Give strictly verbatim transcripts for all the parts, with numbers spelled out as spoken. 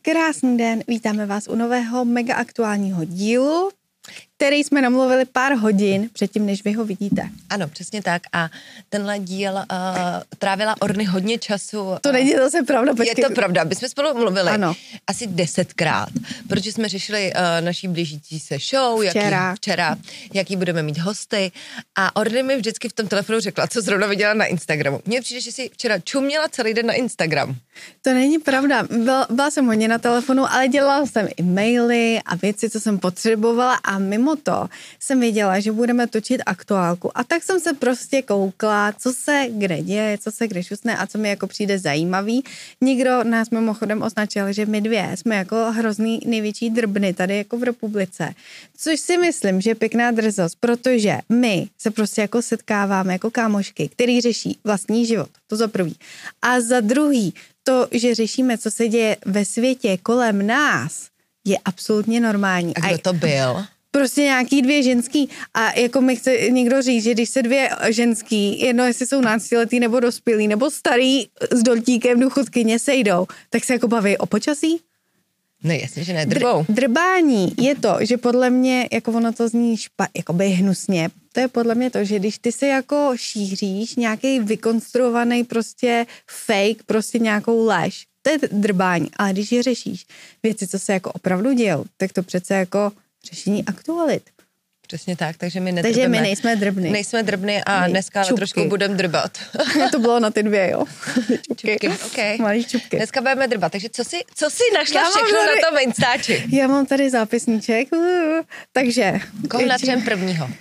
Krásný den, vítáme vás u nového mega aktuálního dílu, který jsme namluvili pár hodin předtím, než vy ho vidíte. Ano, přesně tak. A tenhle díl uh, trávila Orny hodně času. To není zase pravda. Počkej. Je to pravda. My jsme spolu mluvili ano. asi desetkrát, protože jsme řešili uh, naší blížící se show, včera. Jaký, včera, jaký budeme mít hosty. A Orny mi vždycky v tom telefonu řekla, co zrovna viděla na Instagramu. Mně přijde, že si včera čuměla celý den na Instagram. To není pravda. Byla, byla jsem hodně na telefonu, ale dělala jsem i maily a věci, co jsem potřebovala, a mimo to jsem věděla, že budeme točit aktuálku, a tak jsem se prostě koukla, co se kde děje, co se kde šusne a co mi jako přijde zajímavý. Nikdo nás mimochodem označil, že my dvě jsme jako hrozný největší drbny tady jako v republice, což si myslím, že je pěkná drzost, protože my se prostě jako setkáváme jako kámošky, který řeší vlastní život, to za prvý. A za druhý, to, že řešíme, co se děje ve světě kolem nás, je absolutně normální. A kdo to byl? Prostě nějaký dvě ženský, a jako mi chce někdo říct, že když se dvě ženský, jedno jestli jsou náctiletý nebo dospělý, nebo starý s dortíkem důchodkyně sejdou, tak se jako baví o počasí? No jasně, že ne, drbou. Dr- drbání je to, že podle mě, jako ono to zní špa, jakoby hnusně, to je podle mě to, že když ty se jako šíříš nějaký vykonstruovaný prostě fake, prostě nějakou lež, to je drbání, ale když je řešíš věci, co se jako opravdu dějou, tak to přece jako řešení aktualit. Přesně tak, takže my nedrbeme. Takže my nejsme drbny. Nejsme drbny a my dneska ale trošku budeme drbat. To bylo na ty dvě, jo? Čupky. Čupky, okay. Malý čupky. Dneska budeme drbat, takže co si, co si našla všechno tady, na tom Instači? Já mám tady zápisníček, uh, takže... Koho natřem prvního?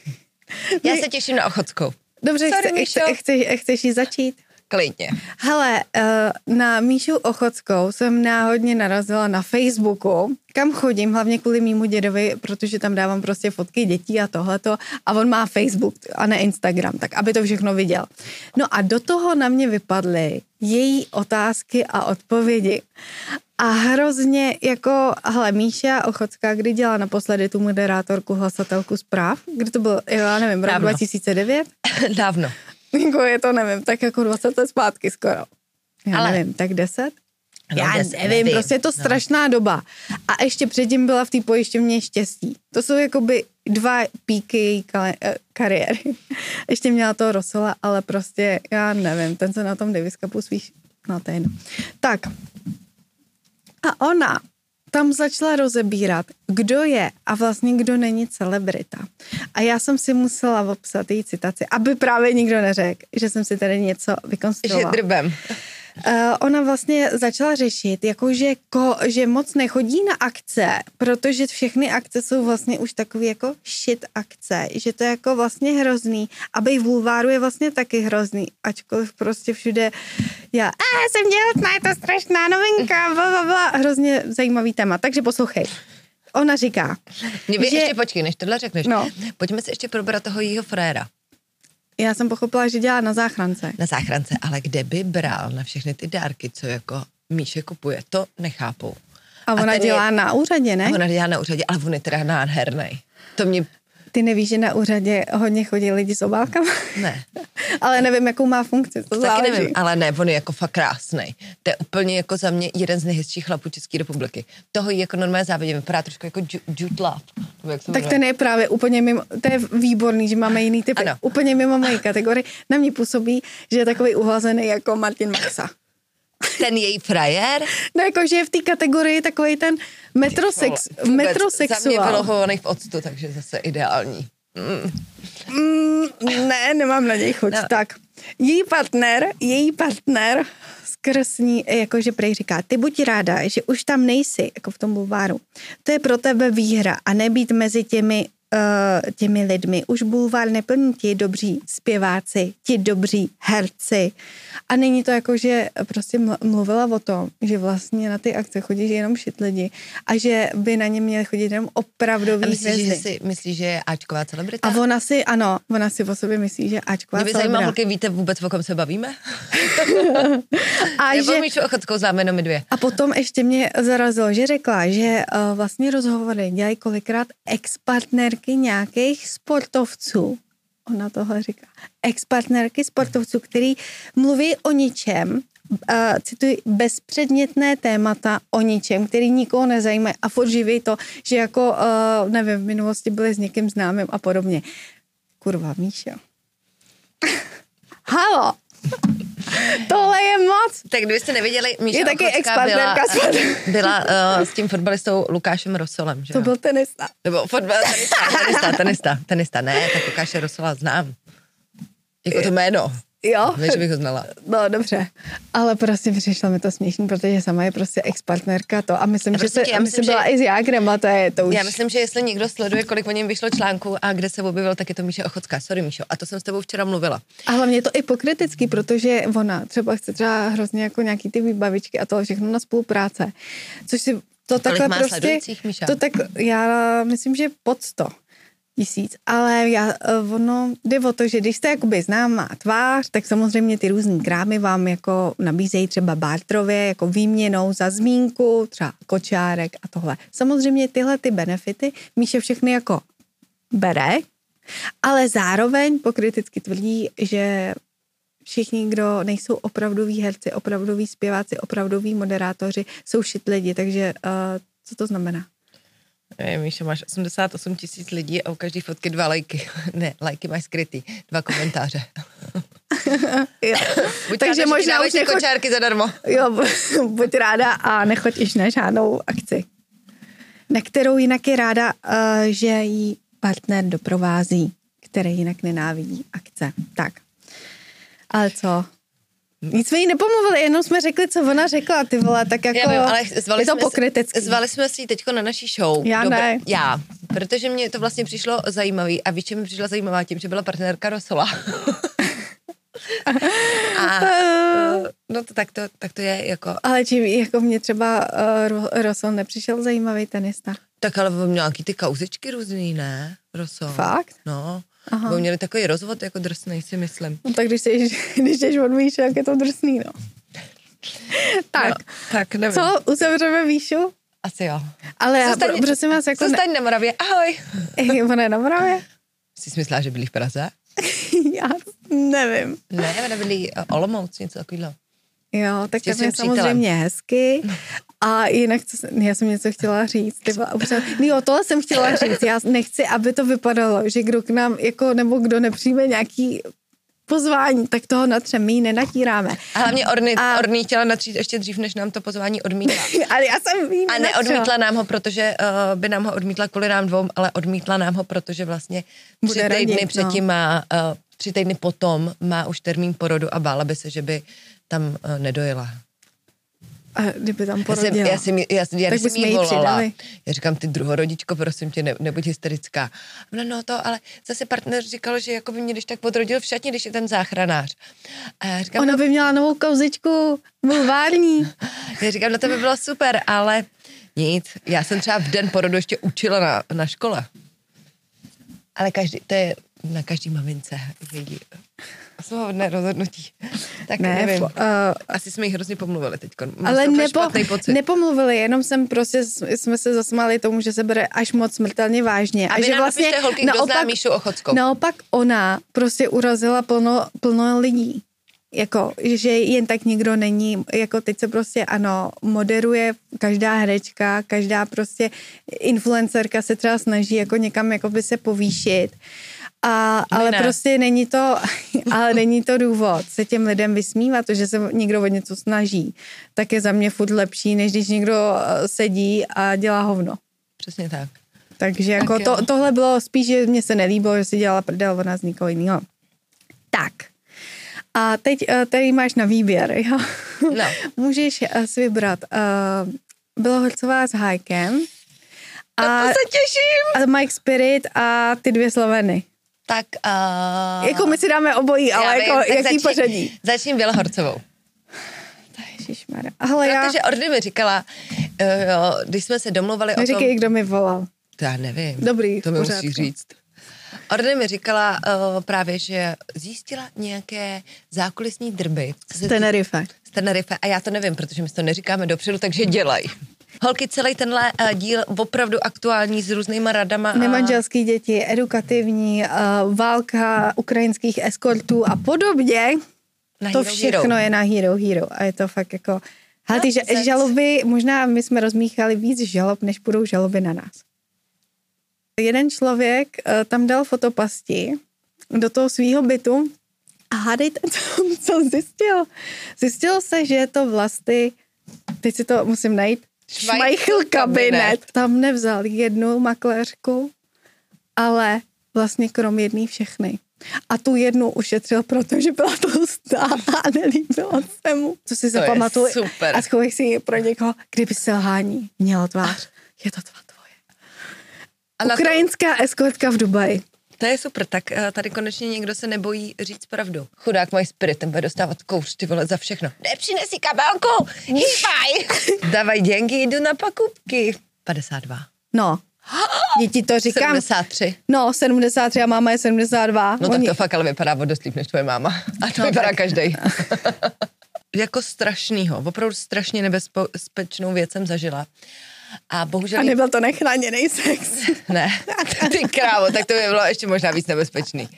Já my... se těším na Ochotskou. Dobře, Sorry, chce, chce, chceš, chceš jí začít? Klidně. Hele, na Míšu Ochotskou jsem náhodně narazila na Facebooku, kam chodím, hlavně kvůli mýmu dědovi, protože tam dávám prostě fotky dětí a tohleto, a on má Facebook a ne Instagram, tak aby to všechno viděl. No a do toho na mě vypadly její otázky a odpovědi. A hrozně jako, hele, Míša Ochotská, kdy dělala naposledy tu moderátorku, hlasatelku zpráv? Kdy to bylo, já nevím, rok dva tisíce devět? Dávno. Jako je to, nevím, tak jako dvacet let zpátky skoro. Já Ale... nevím, tak deset? No, Já deset, nevím, nevím, prostě je to strašná no. doba. A ještě předtím byla v té pojišťovně Štěstí. To jsou jakoby dva píky její kariéry. Ještě měla toho Rosola, ale prostě, já nevím, ten se na tom Davis Cupu spíš, no to je jedno. Tak. A ona tam začala rozebírat, kdo je a vlastně kdo není celebrita. A já jsem si musela obsat její citaci, aby právě nikdo neřekl, že jsem si tady něco vykonstruovala. Že drbem. Uh, ona vlastně začala řešit, jakože ko, že moc nechodí na akce, protože všechny akce jsou vlastně už takový jako shit akce, že to je jako vlastně hrozný, a bej v bulváru je vlastně taky hrozný, ačkoliv prostě všude já, a jsem dělotná, je to strašná novinka, blablabla, hrozně zajímavý téma, takže poslouchej. Ona říká, Mě by že... ještě počkej, než tohle řekneš, no. Pojďme si ještě probrat toho jího fréra. Já jsem pochopila, že dělá na záchrance. Na záchrance, ale kde by bral na všechny ty dárky, co jako Míše kupuje, to nechápu. A ona a dělá je... na úřadě, ne? A ona dělá na úřadě, ale on je teda nádhernej. To mě... Ty nevíš, že na úřadě hodně chodí lidi s obálkama? Ne. Ale nevím, jakou má funkci, to Taky záleží. nevím, ale ne, on je jako fakt krásnej. To je úplně jako za mě jeden z nejhezčích chlapů České republiky. Toho jí jako normálně závidím, vypadá trošku jako Jude Law. Tak ten je právě úplně mimo, to je výborný, že máme jiný typy. Ano. Úplně mimo mojí kategorii. Na mě působí, že je takový uhlazený jako Martin Maxa. Ten její frajer? No jako, že je v té kategorii takový ten metrosex, metrosexuál. Za mě vylohovaný v octu, takže zase ideální. Mm. Mm, ne, nemám na něj chuť. No. Tak, její partner, její partner skrz ní, jakože prej říká, ty buď ráda, že už tam nejsi, jako v tom bulváru. To je pro tebe výhra a nebýt mezi těmi Uh, těmi lidmi. Už bulvár neplní ti dobří zpěváci, ti dobří herci. A není to jako, že prostě mluvila o tom, že vlastně na ty akce chodí jenom shit lidi a že by na ně měli chodit jenom opravdový myslíš, hvězdy. Že si, myslíš, že je áčková celebrita? A ona si, ano, ona si o sobě myslí, že je áčková celebrita. Mě by zajímalo, když víte vůbec, o kom se bavíme? A Nebo že... Míšu Ochotskou známe jenom my dvě. A potom ještě mě zarazilo, že řekla, že uh, vlastně rozhovory dělají kolikrát ex-partnerky nějakých sportovců. Ona tohle říká. Ex-partnerky sportovců, který mluví o ničem uh, cituji, bezpředmětné témata o ničem, který nikoho nezajímají a furt živí to, že jako, uh, nevím, v minulosti byli s někým známým a podobně. Kurva, Míšo. Halo! Tohle je moc. Tak kdybyste nevěděli, Míša je taky Ochocká byla, byla uh, s tím fotbalistou Lukášem Rosolem, že To jo? byl tenista. Nebo fotbal, tenista, tenista, tenista, tenista, ne, tak Lukáše Rosola znám. Jako to jméno. Jo. Víš, že bych ho znala. No, dobře. Ale prostě přišlo mi to směšný, protože sama je prostě ex-partnerka to a myslím, a že se, já myslím, byla že, i s Jágrem a to je to už. Já myslím, že jestli někdo sleduje, kolik o něm vyšlo článků a kde se objevil, tak je to Míša Ochocká. Sorry, Míšo. A to jsem s tebou včera mluvila. A hlavně je to i pokrytecký, protože ona třeba chce třeba hrozně jako nějaký ty výbavičky a to všechno na spolupráce. Což si to takhle má prostě, to tak, já myslím, že pod sto tisíc, ale já, ono jde o to, že když jste jakoby známá tvář, tak samozřejmě ty různý krámy vám jako nabízejí třeba bartrově, jako výměnou za zmínku, třeba kočárek a tohle. Samozřejmě tyhle ty benefity Míše všechny jako bere, ale zároveň pokrytecky tvrdí, že všichni, kdo nejsou opravdoví herci, opravdoví zpěváci, opravdoví moderátoři, jsou shit lidi, takže uh, co to znamená? Ne, Míša, máš osmdesát osm tisíc lidí a u každý fotky dva lajky. Ne, lajky máš skrytý, dva komentáře. Jo. Buď takže ráda, možná už nechoď... kočárky zadarmo. Jo, buď ráda a nechoď již na žádnou akci. Na kterou jinak je ráda, uh, že jí partner doprovází, který jinak nenávidí akce. Tak. Ale co? Nic jsme jí nepomluvili, jenom jsme řekli, co ona řekla, ty vole, tak jako Já vím, ale zvali je to jsme pokrytecký. Zvali jsme si ji teďko na naší show. Já Dobre, ne. Já, protože mě to vlastně přišlo zajímavý a víš, čem mi přišla zajímavá tím, že byla partnerka Rosola. A no to tak, to tak to je jako... Ale či jako mě třeba uh, Rosol nepřišel zajímavý tenista. Tak ale měl nějaký ty kauzičky různý, ne? Rosol. Fakt? No. Aha. Bo měli takový rozvod jako drsnej, si myslím. No tak když jsi, když jsi od Míše, jak je to drsný, no. tak, no, tak nevím. Co, uzavřeme Míšu? Asi jo. Ale já pro, prosím vás, jako... Zůstaň ne... na Moravě, ahoj. Ona je na Moravě? Jsi si myslela, že byli v Praze? Já nevím. Ne, ona byli Olomouc, něco takového. Jo, tak to je samozřejmě hezky. A jinak, co, já jsem něco chtěla říct. Tyba, jo, tohle jsem chtěla říct. Já nechci, aby to vypadalo, že kdo k nám, jako, nebo kdo nepřijme nějaký pozvání, tak toho natřem, my ji nenatíráme. A hlavně Orny, a... Orny chtěla natřít ještě dřív, než nám to pozvání odmítla. Ale já jsem jí A neodmítla nám ho, protože uh, by nám ho odmítla kvůli nám dvou, ale odmítla nám ho, protože vlastně tři Bude týdny radit, předtím no. má, uh, tři týdny potom má už termín porodu a bála by se, že by tam uh, nedojela. A kdyby tam porodila. Já jsem, já jsem, já tak jsem jí volala. Já říkám, ty druhorodičko, prosím tě, ne, nebuď hysterická. No, no to, ale zase partner říkal, že jako by mě když tak podrodil v šatně, když je ten záchranář. A já říkám, Ona no, by měla novou kauzičku, bulvární. Já říkám, no to by bylo super, ale nic. Já jsem třeba v den porodu ještě učila na, na škole. Ale každý, to je na každý mamince její svobodné rozhodnutí. Tak ne, nevím. Po, uh, Asi jsme jich hrozně pomluvili teď. Ale nepo, nepomluvili, jenom jsem prostě, jsme se zasmáli tomu, že se bere až moc smrtelně vážně. A, a že vlastně napište, holky, naopak, kdo zná Míšu Ochockou. Naopak ona prostě urazila plno, plno lidí. Jako, že jen tak nikdo není, jako teď se prostě ano, moderuje každá herečka, každá prostě influencerka se třeba snaží jako někam jako by se povýšit. A, ale ne. prostě není to, ale není to důvod se těm lidem vysmívat, to, že se někdo o něco snaží, tak je za mě furt lepší, než když někdo sedí a dělá hovno. Přesně tak. Takže jako tak to, tohle bylo spíš, že mě se nelíbilo, že si dělala prdel ona z nikoho jiného. Tak. A teď tady máš na výběr, jo? No. Můžeš si vybrat uh, Bělohorcová s Hajkem. A to se těším. A Mike Spirit a ty dvě Sloveny. Tak uh... jako my si dáme obojí, ale vím, jako jaký začni, pořadí? Začním Bělohorcovou. Ježišmarja. Protože já... Orny mi říkala, uh, jo, když jsme se domluvali o tom... Neříkej, kdo mi volal. To já nevím. Dobrý, to mi musí říct. Orny mi říkala uh, právě, že zjistila nějaké zákulisní drby. Z Tenerife. Z Tenerife. A já to nevím, protože my to neříkáme dopředu, takže dělaj. Holky, celý tenhle uh, díl opravdu aktuální s různýma radama. A... Nemanželský děti, edukativní, uh, válka ukrajinských eskortů a podobně. Na to Hero všechno Hero. je na Hero Hero a je to fakt jako... Hele, ty No, žaloby, možná my jsme rozmíchali víc žalob, než budou žaloby na nás. Jeden člověk uh, tam dal fotopasti do toho svýho bytu a hádejte, co, co zjistil. Zjistilo se, že je to vlastně, teď si to musím najít, Šmajchl kabinet. Tam nevzal jednu makléřku, ale vlastně krom jedný všechny. A tu jednu ušetřil, protože byla tlustá a nelíbilo se mu. Co si zapamatuju. Super. A schovej si ji pro někoho, kdyby selhání měla tvář. Je to tvá tvoje. A Ukrajinská to... eskortka v Dubaji. To je super, tak tady konečně někdo se nebojí říct pravdu. Chudák můj spirit, ten bude dostávat kouř, ty vole, za všechno. Nepřinesi kabelku, hýbaj. Dávaj děnky, jdu na pakupky. padesát dva. No, děti to říkám. sedmdesát tři. No, sedmdesát tři a máma je sedmdesát dva. No Oni... tak to fakt ale vypadá o dost líp než tvoje máma. A to no, vypadá tak. každej. Jako strašnýho, opravdu strašně nebezpečnou věc jsem zažila. A bohužel... A nebyl to nechráněný sex. Ne, ty krávo, tak to by bylo ještě možná víc nebezpečný.